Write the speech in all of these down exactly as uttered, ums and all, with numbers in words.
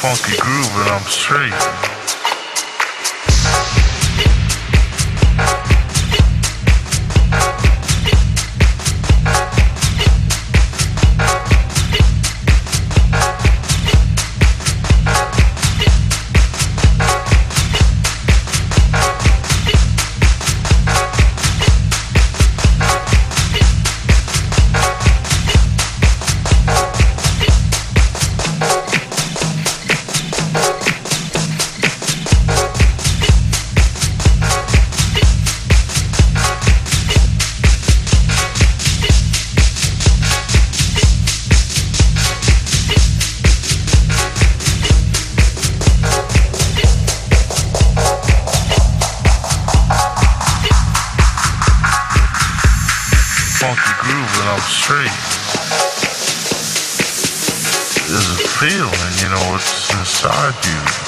funky groove and I'm straight. Funky groove and I'm straight. There's a feeling, you know, it's inside you.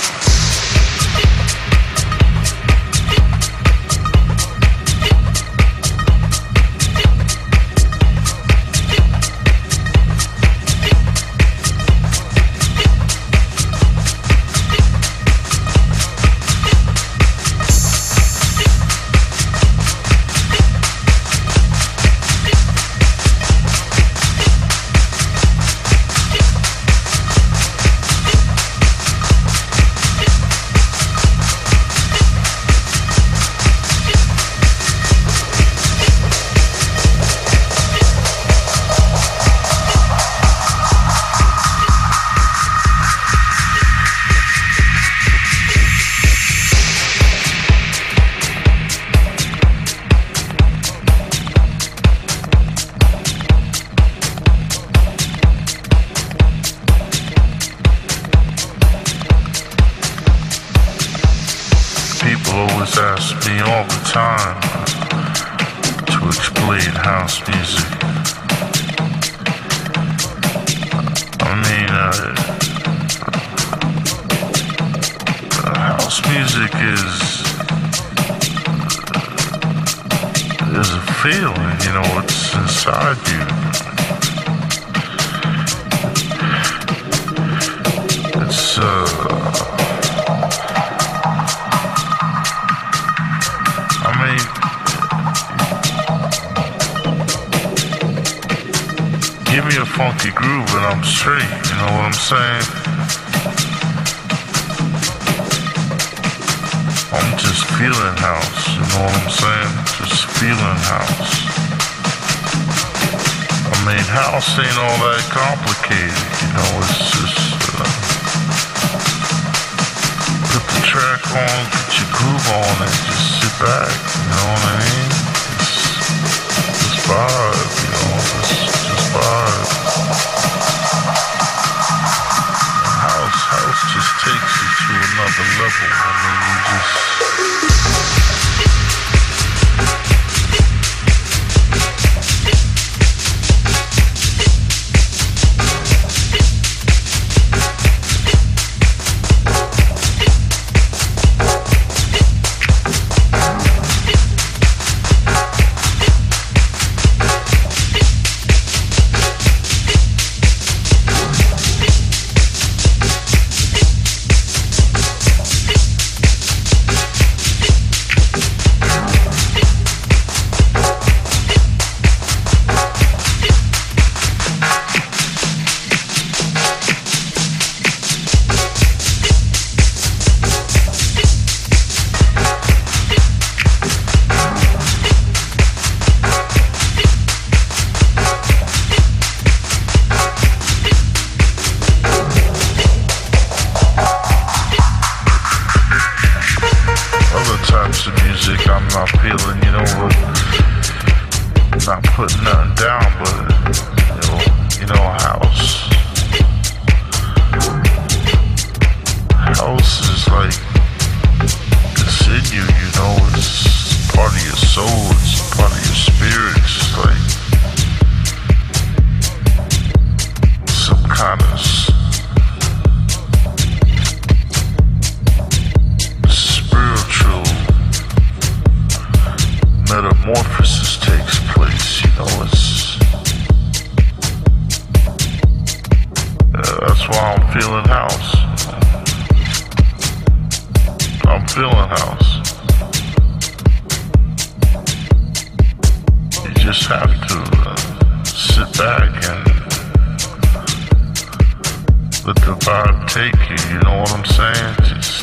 People always ask me all the time to explain house music. I mean, uh, house music is is a feeling, you know, it's inside you. It's uh. Give me a funky groove and I'm straight, you know what I'm saying? I'm just feeling house, you know what I'm saying? Just feeling house. I mean, house ain't all that complicated, you know, it's just uh, put the track on, get your groove on and just sit back, you know what I mean? It's just vibe, you know, just vibe. House, house just takes you to another level. I mean, you just... Types of music I'm not feeling, you know, not putting nothing down, but you know, you know, house. House is like it's in you, you know, it's part of your soul, it's part of your spirit, it's like some kind of metamorphosis takes place, you know, it's uh, that's why I'm feeling house. house. You just have to uh, sit back and let the vibe take you, you know what I'm saying? Just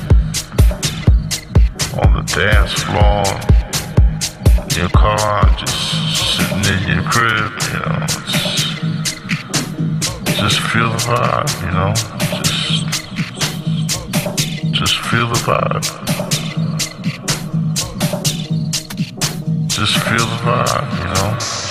on the dance floor, in your car, just sitting in your crib, you know. Just, just feel the vibe, you know. Just, just feel the vibe. Just feel the vibe, you know.